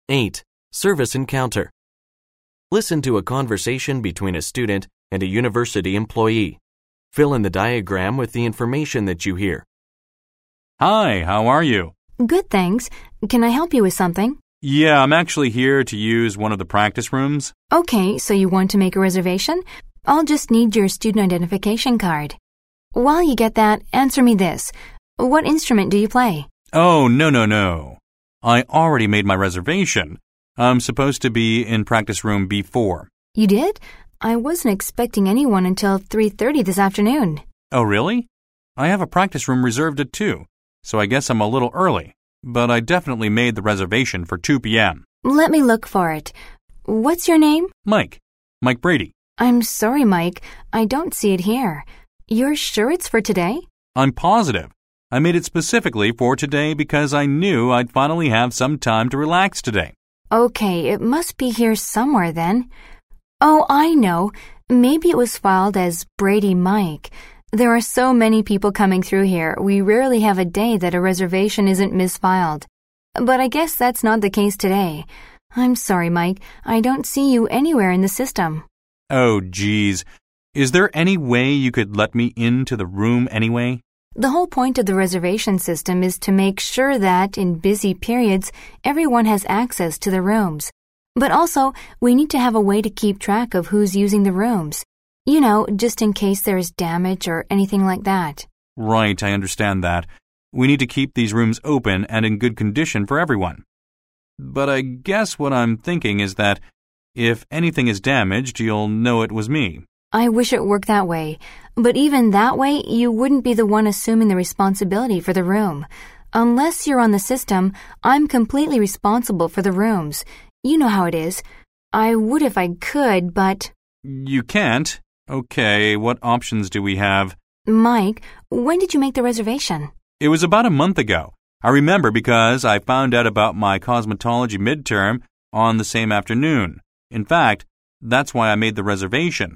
8. Service encounter. Listen to a conversation between a student and a university employee. Fill in the diagram with the information that you hear. Hi, how are you? Good, thanks. Can I help you with something? Yeah, I'm actually here to use one of the practice rooms. Okay, so you want to make a reservation? I'll just need your student identification card. While you get that, answer me this. What instrument do you play? Oh, no. I already made my reservation. I'm supposed to be in practice room B4. You did? I wasn't expecting anyone until 3:30 this afternoon. Oh, really? I have a practice room reserved at 2, so I guess I'm a little early. But I definitely made the reservation for 2 p.m. Let me look for it. What's your name? Mike Brady. I'm sorry, Mike. I don't see it here. You're sure it's for today? I'm positive. I made it specifically for today because I knew I'd finally have some time to relax today. Okay, it must be here somewhere then. Oh, I know. Maybe it was filed as Brady Mike. There are so many people coming through here, we rarely have a day that a reservation isn't misfiled. But I guess that's not the case today. I'm sorry, Mike. I don't see you anywhere in the system. Oh, geez. Is there any way you could let me into the room anyway? The whole point of the reservation system is to make sure that, in busy periods, everyone has access to the rooms. But also, we need to have a way to keep track of who's using the rooms. You know, just in case there's damage or anything like that. Right, I understand that. We need to keep these rooms open and in good condition for everyone. But I guess what I'm thinking is that if anything is damaged, you'll know it was me. I wish it worked that way. But even that way, you wouldn't be the one assuming the responsibility for the room. Unless you're on the system, I'm completely responsible for the rooms. You know how it is. I would if I could, but... You can't? Okay, what options do we have? Mike, when did you make the reservation? It was about a month ago. I remember because I found out about my cosmetology midterm on the same afternoon. In fact, that's why I made the reservation.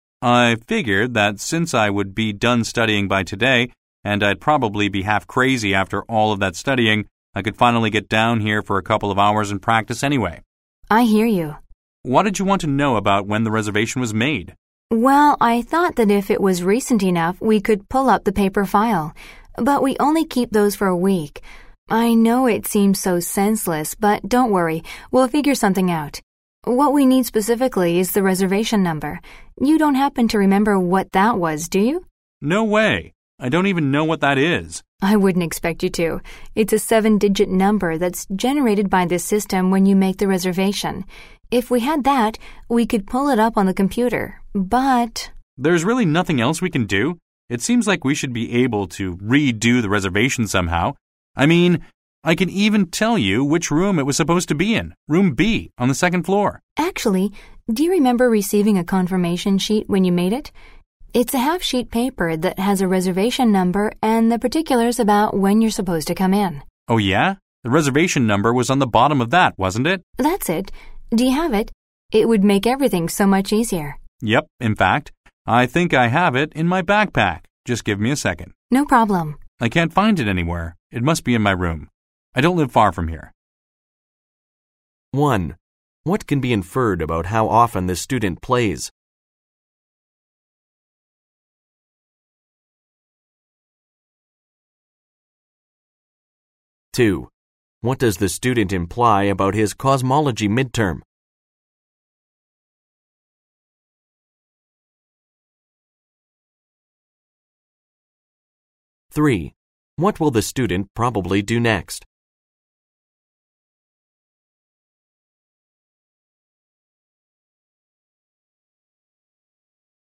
I figured that since I would be done studying by today, and I'd probably be half crazy after all of that studying, I could finally get down here for a couple of hours and practice anyway. I hear you. What did you want to know about when the reservation was made? Well, I thought that if it was recent enough, we could pull up the paper file. But we only keep those for a week. I know it seems so senseless, but don't worry, we'll figure something out. What we need specifically is the reservation number. You don't happen to remember what that was, do you? No way. I don't even know what that is. I wouldn't expect you to. It's a 7-digit number that's generated by this system when you make the reservation. If we had that, we could pull it up on the computer, but... There's really nothing else we can do? It seems like we should be able to redo the reservation somehow. I mean, I can even tell you which room it was supposed to be in, room B on the second floor. Actually, do you remember receiving a confirmation sheet when you made it? It's a half-sheet paper that has a reservation number and the particulars about when you're supposed to come in. Oh yeah? The reservation number was on the bottom of that, wasn't it? That's it. Do you have it? It would make everything so much easier. Yep, in fact, I think I have it in my backpack. Just give me a second. No problem. I can't find it anywhere. It must be in my room. I don't live far from here. 1. What can be inferred about how often the student plays? Two. What does the student imply about his cosmology midterm? 3. What will the student probably do next?